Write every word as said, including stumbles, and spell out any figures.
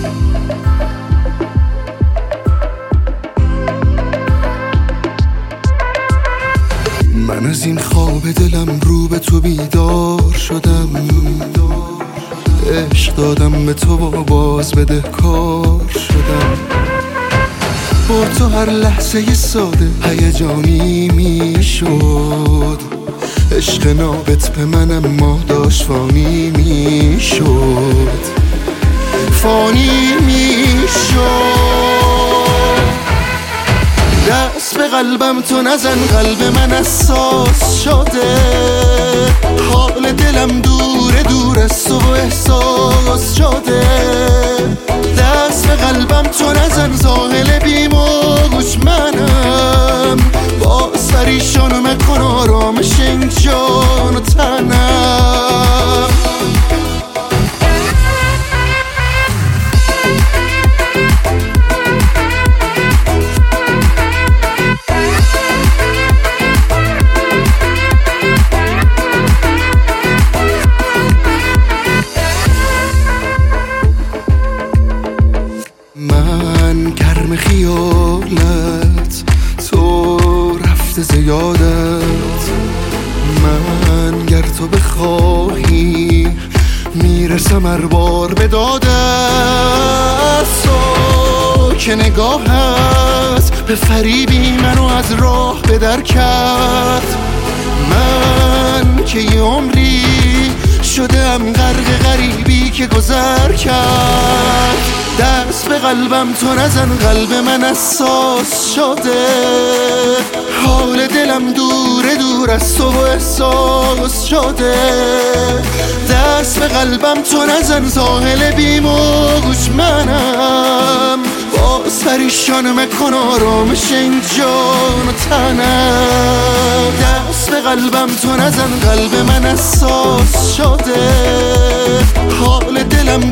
من از این خواب دلم رو به تو بیدار شدم، عشق دادم به تو و باز بده کار شدم. با تو هر لحظه ی ساده هیجانی می شد، عشق نابت به منم ما داشت فانی می شد، فانی می شد. دست به قلبم تو نزن، قلب من اساس شده، حال دلم دوره دور از تو و احساس شده. دست به قلبم تو نزن، زاهل بیموج منم، باز پریشانم مکن آرامش این جان و تنم. من گرم خیالت، تو رفته زیادت. من گر تو بخواهی میرسم هر بار به دادت. تو که نگاهت به فریبی منو از راه به در کرد. من که یه عمری شدم غرق غریبی که گذر کرد. دست به قلبم تو نزن، قلب من اساس شده، حال دلم دوره دور از تو و احساس شده. دست به قلبم تو نزن، ساحل بیموج منم، باز پریشان مکن آرامش این جان و تنم. دست به قلبم تو نزن، قلب من اساس شده، حال دلم